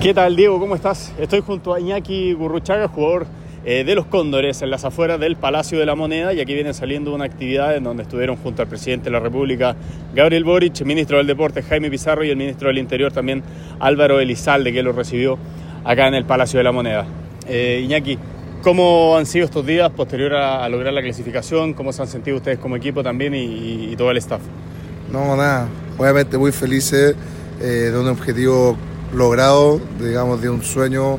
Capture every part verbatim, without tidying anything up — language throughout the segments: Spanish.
¿Qué tal, Diego? ¿Cómo estás? Estoy junto a Iñaki Gurruchaga, jugador eh, de los Cóndores, en las afueras del Palacio de la Moneda, y aquí viene saliendo una actividad en donde estuvieron junto al presidente de la República, Gabriel Boric, el ministro del Deporte, Jaime Pizarro, y el ministro del Interior también, Álvaro Elizalde, que lo recibió acá en el Palacio de la Moneda. Eh, Iñaki, ¿cómo han sido estos días posterior a, a lograr la clasificación? ¿Cómo se han sentido ustedes como equipo también y, y todo el staff? No, nada, obviamente muy felices eh, de un objetivo logrado, digamos, de un sueño,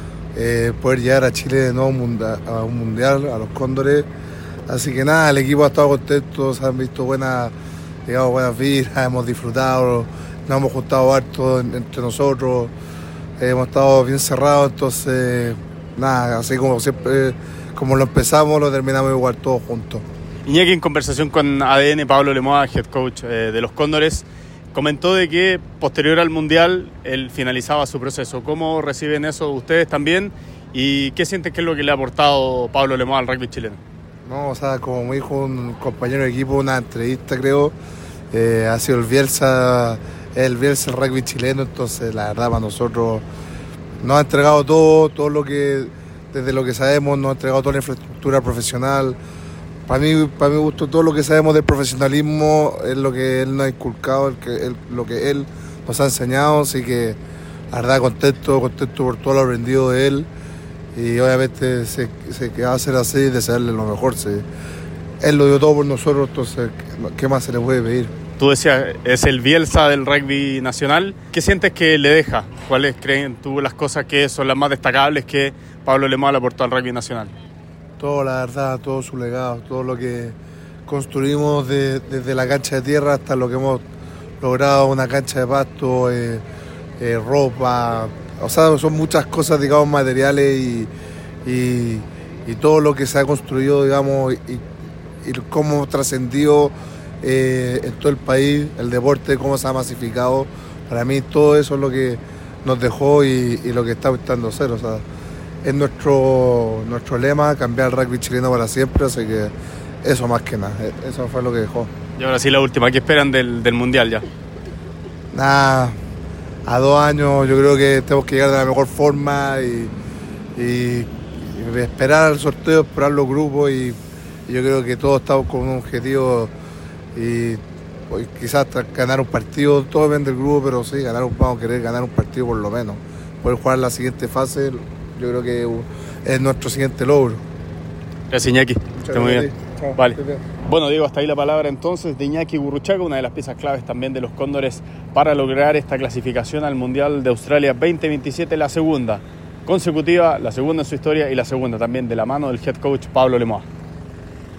eh, poder llegar a Chile de nuevo a un mundial, a los Cóndores. Así que nada, el equipo ha estado contento, se han visto buenas, digamos, buenas vidas, hemos disfrutado, nos hemos juntado harto entre nosotros, eh, hemos estado bien cerrados, entonces nada, así como siempre, como lo empezamos, lo terminamos igual todos juntos. Iñaki, en conversación con A D N, Pablo Lemoa, head coach eh, de los Cóndores, comentó de que posterior al Mundial él finalizaba su proceso. ¿Cómo reciben eso ustedes también? ¿Y qué sienten que es lo que le ha aportado Pablo Lemoa al rugby chileno? No, o sea, como me dijo un compañero de equipo, una entrevista creo, eh, ha sido el Bielsa, el Bielsa el rugby chileno, entonces la verdad para nosotros nos ha entregado todo, todo lo que, desde lo que sabemos, nos ha entregado toda la infraestructura profesional. Para mí, para mi gusto, todo lo que sabemos del profesionalismo es lo que él nos ha inculcado, el que, él, lo que él nos ha enseñado, así que la verdad contento, contento por todo lo aprendido de él, y obviamente se, se va a hacer así, desearle lo mejor. Se, él lo dio todo por nosotros, entonces ¿qué más se le puede pedir? Tú decías, es el Bielsa del rugby nacional. ¿Qué sientes que le deja? ¿Cuáles creen tú las cosas que son las más destacables que Pablo Lemoa le aportó al rugby nacional? Todo, la verdad, todo su legado, todo lo que construimos de, desde la cancha de tierra hasta lo que hemos logrado, una cancha de pasto, eh, eh, ropa, o sea, son muchas cosas, digamos, materiales y, y, y todo lo que se ha construido, digamos, y, y cómo trascendió eh, en todo el país, el deporte, cómo se ha masificado. Para mí todo eso es lo que nos dejó y, y lo que está buscando ser, o sea, es nuestro, nuestro lema, cambiar el rugby chileno para siempre, así que eso más que nada, eso fue lo que dejó. Y ahora sí la última, ¿qué esperan del, del Mundial ya? Nada, a dos años yo creo que tenemos que llegar de la mejor forma y, y, y esperar el sorteo, esperar los grupos, y, y yo creo que todos estamos con un objetivo y, y quizás ganar un partido, todo depende del grupo, pero sí, ganar un, vamos a querer ganar un partido por lo menos, poder jugar la siguiente fase. Yo creo que es nuestro siguiente logro. Gracias, Iñaki. Está muy bien. Chao, vale. bien. Bueno, Diego, hasta ahí la palabra entonces de Iñaki Gurruchaga, una de las piezas claves también de los Cóndores para lograr esta clasificación al Mundial de Australia veinte veintisiete, la segunda consecutiva, la segunda en su historia y la segunda también de la mano del head coach Pablo Lemoa.